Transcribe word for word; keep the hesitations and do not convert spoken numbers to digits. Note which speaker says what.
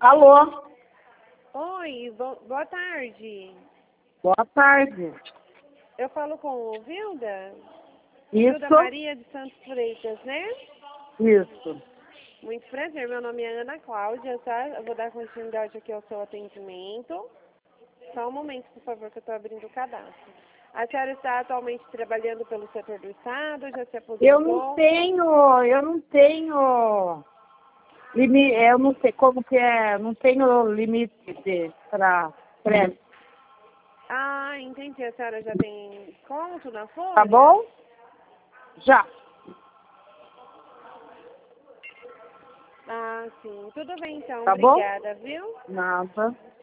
Speaker 1: Alô?
Speaker 2: Oi, bo boa tarde.
Speaker 1: Boa tarde.
Speaker 2: Eu falo com o Vilda?
Speaker 1: Isso?
Speaker 2: Vilda Maria de Santos Freitas, né?
Speaker 1: Isso.
Speaker 2: Muito prazer, meu nome é Ana Cláudia, tá? Eu vou dar continuidade aqui ao seu atendimento. Só um momento, por favor, que eu estou abrindo o cadastro. A senhora está atualmente trabalhando pelo setor do Estado, já se aposentou?
Speaker 1: Eu não tenho, eu não tenho limite, eu não sei como que é, não tenho limite para crédito.
Speaker 2: Ah, entendi. A senhora já tem conto na folha?
Speaker 1: Tá bom? Já.
Speaker 2: Ah, sim. Tudo bem, então.
Speaker 1: Tá bom?
Speaker 2: Obrigada, viu?
Speaker 1: Nada.